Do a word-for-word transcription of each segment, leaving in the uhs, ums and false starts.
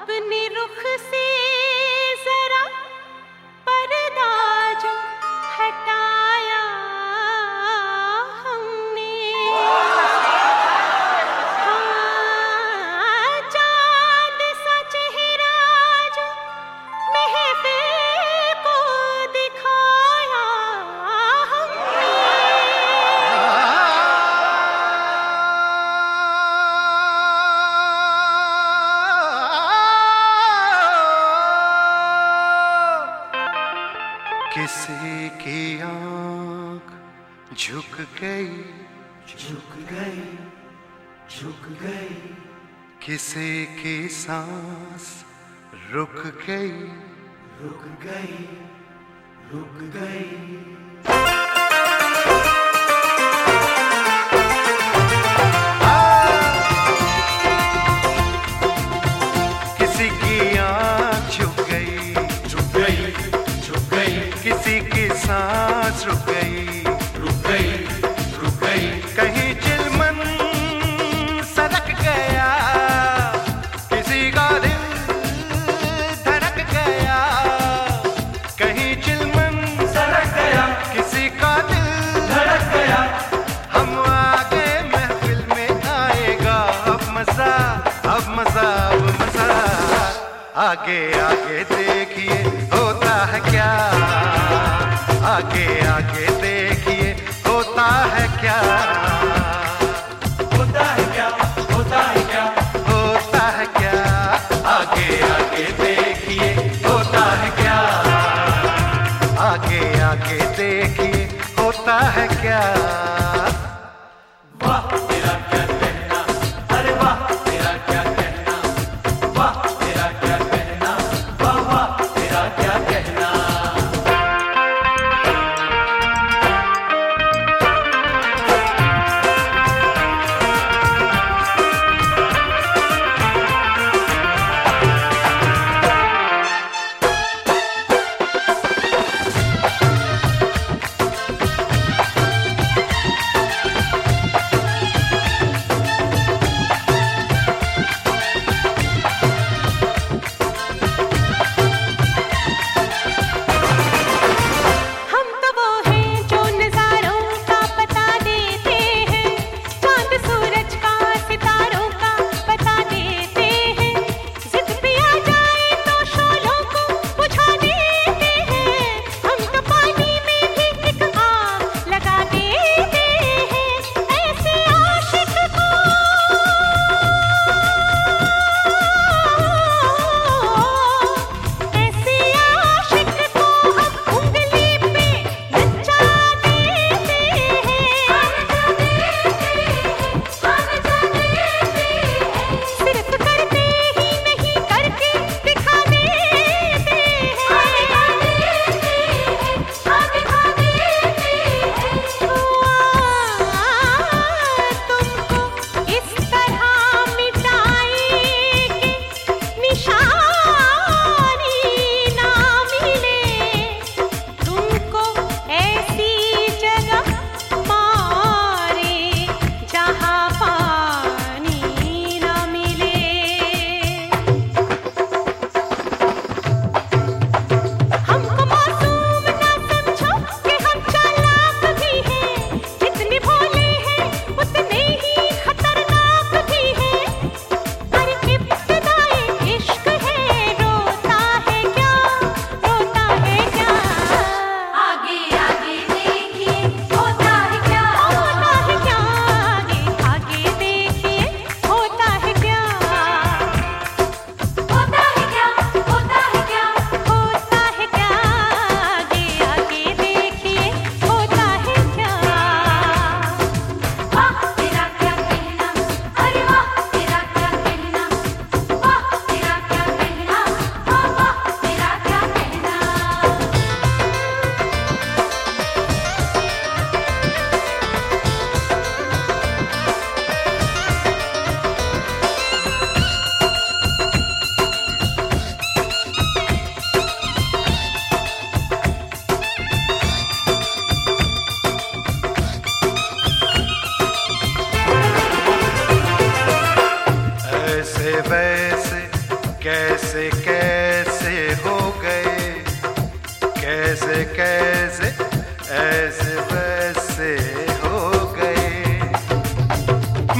अपने रुख से जरा पर्दा जो हटाया हमने, हाँ, चांद सा चेहरा जो महफिल को दिखाया हमने। किसी की आँख झुक गई, झुक गई, झुक गई, किसी की सांस रुक गई, रुक गई, रुक गई। किसी की आँख झुक गई, झुक गई, झुक गई, किसी की सांस रुक गई, रुक गई, रुक गई, कहीं चिलमन सरक गया, किसी का दिल धड़क गया, कहीं चिलमन सरक गया, किसी का दिल धड़क गया। हम आगे महफिल में आएगा अब मजा, अब मजा, अब मजा। आगे आगे देखिए होता है क्या, आगे आगे देखिए होता है क्या, होता है क्या, होता है क्या, होता है क्या, आगे आगे देखिए होता है क्या, आगे आगे देखिए होता है क्या। वाह तेरा क्या कहना, अरे वाह तेरा क्या कहना, वाह तेरा क्या कहना, वाह वाह तेरा क्या कहना।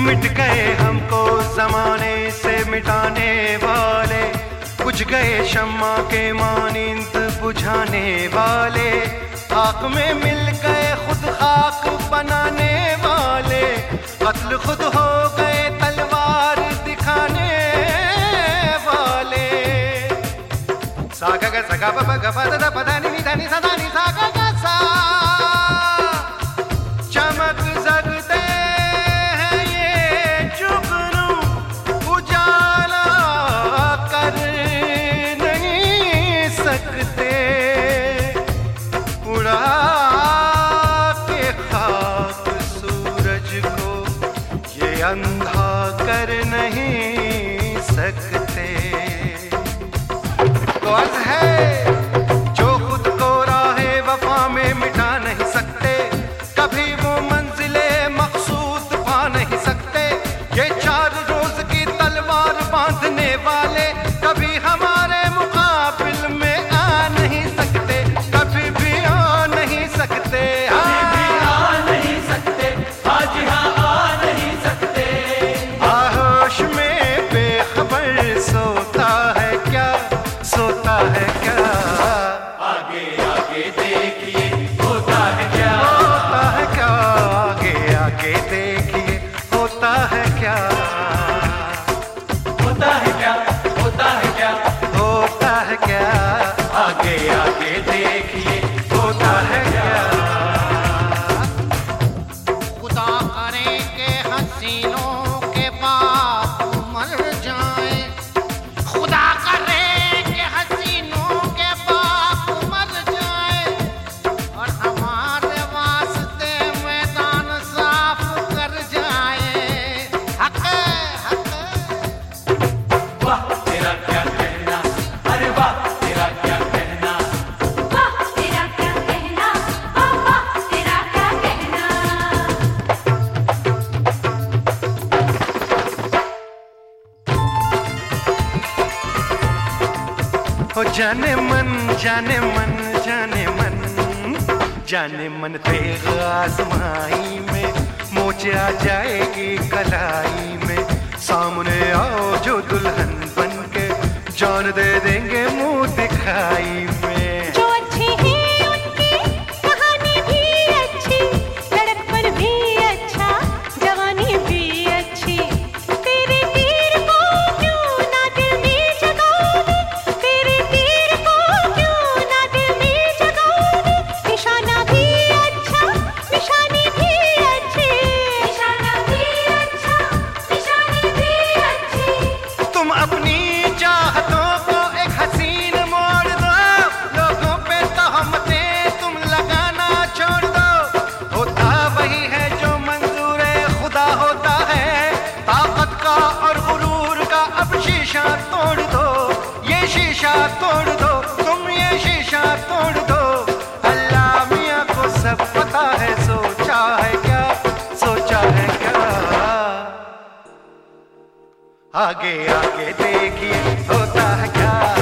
मिट गए हमको जमाने से मिटाने वाले, बुझ गए शम्मा के मानिंद बुझाने वाले, खाक में मिल गए खुद खाक बनाने वाले, कत्ल खुद हो गए तलवार दिखाने वाले। सागा गा सगा ब ग प द प द नि नि ध नि सा ध नि सा गा गा सा, चमक सकते हैं ये जुगनू, उजाला कर नहीं सकते, उड़ा के खाक सूरज को ये अंधा कर नहीं सकते। तो अर्ज है जो खुद को राहे वफा में मिटा नहीं सकते, कभी वो मंजिले मकसूद पा नहीं सकते, ये चार रोज की तलवार बांधने वाले कभी हमारे मुकाबिल में आ नहीं सकते, कभी भी आ नहीं सकते, कभी भी आ नहीं सकते, आज हाँ आ नहीं सकते। आहोश में बेखबर सोता है क्या, सोता है क्या, आगे आगे देखिए होता है क्या, होता है क्या, आगे आगे देखिए होता है क्या, होता है क्या, होता है क्या, होता है क्या, आगे आगे देखिए होता है क्या। खुदा करे के हसीनों के बाप मर जाए, खुदा करे के हसीनों के बाप मर जाए, और हमारे वास्ते मैदान साफ कर जाए। हक हक वाह तेरा क्या कहना, अरे वाह तेरा क्या कहना, वाह तेरा क्या कहना, वाह वाह तेरा क्या कहना। हो जाने मन जाने मन जाने मन, जाने मन तेग आजमाई में, मोच आ जाएगी कलाई में, सामने आओ जो दुल्हन बन के, जान दे देंगे मुंह दिखाई में। जो अच्छे हैं उनकी कहानी भी अच्छी, लड़कपन भी अच्छा, जवानी भी अच्छी, तेरे तीर को क्यों ना दिल में जगाओगे, तेरे तीर को क्यों ना दिल में जगाओगे, निशाना भी अच्छा, निशानी भी अच्छी, निशाना भी अच्छा, निशानी भी अच्छी। तुम अपनी चाहतों को एक हसीन मोड़ दो, लोगों पे तहमतें तुम लगाना छोड़ दो, होता वही है जो मंजूर खुदा होता है, ताकत का और गुरूर का अब शीशा तोड़ दो, ये शीशा तोड़ दो, तुम ये शीशा तोड़ दो। अल्लाह मियाँ को सब पता है, सोचा है क्या, सोचा है क्या, आगे आगे देखिए होता है क्या।